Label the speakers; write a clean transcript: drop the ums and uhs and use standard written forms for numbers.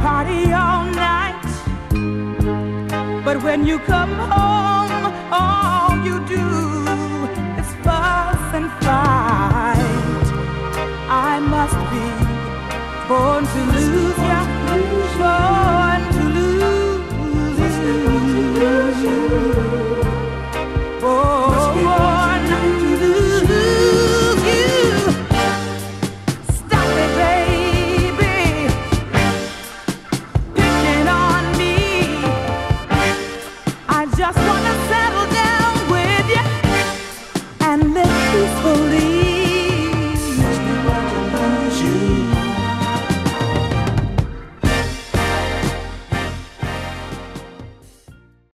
Speaker 1: party all night, but when you come home, all you do is fuss and fight. I must be born to lose ya. Sure.